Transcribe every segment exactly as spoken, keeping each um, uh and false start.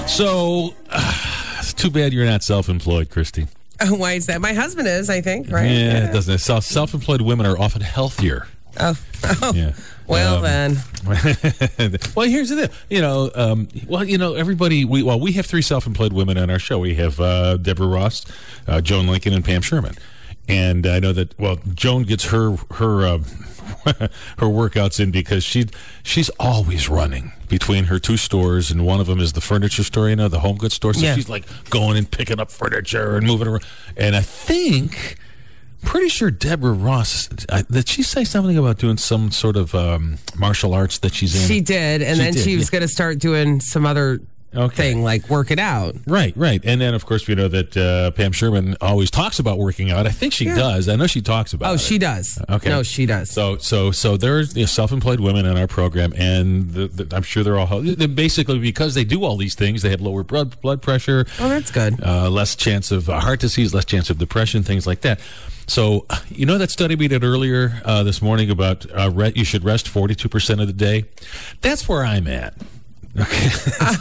So, uh, it's too bad you're not self-employed, Christy. Oh, why is that? My husband is, I think, right? Yeah, yeah. It doesn't. Self- self-employed women are often healthier. Oh, oh. Yeah. Well, um, then. Well, here's the thing. You know, um, well, you know, everybody, we, well, we have three self-employed women on our show. We have uh, Deborah Ross, uh, Joan Lincoln, and Pam Sherman. And I know that, well, Joan gets her, her, uh, her workouts in because she she's always running between her two stores, and one of them is the furniture store, you know, the home goods store. So yeah. she's like going and picking up furniture and moving around. And I think, pretty sure Deborah Ross, I, did she say something about doing some sort of um, martial arts that she's in? She did, and she then did, she was yeah. going to start doing some other okay. thing, like work it out. Right, right. And then, of course, we know that uh, Pam Sherman always talks about working out. I think she Yeah. does. I know she talks about Oh, it. she does. Okay. No, she does. So, so, so there's you know, self-employed women in our program, and the, the, I'm sure they're all they're basically because they do all these things. They have lower blood blood pressure. Oh, that's good. Uh, less chance of uh, heart disease, less chance of depression, things like that. So, you know that study we did earlier uh, this morning about uh, re- you should rest forty-two percent of the day? That's where I'm at. Okay.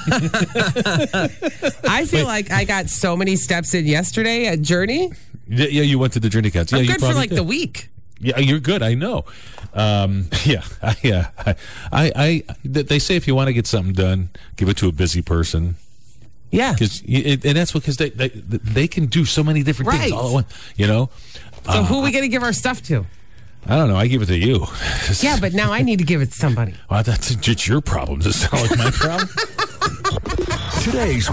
I feel like I got so many steps in yesterday at Journey. Yeah, yeah, you went to the Journey Cats. Yeah, I'm you good for probably like did. the week. Yeah, you're good. I know. Um, yeah, I, yeah. I, I, I, they say if you want to get something done, give it to a busy person. Yeah. Because and that's because they, they they can do so many different Right. things all at once. You know. So Uh, who are we going to give our stuff to? I don't know. I give it to you. Yeah, but now I need to give it to somebody. Well, that's just your problem. Does it sound like my problem? Today's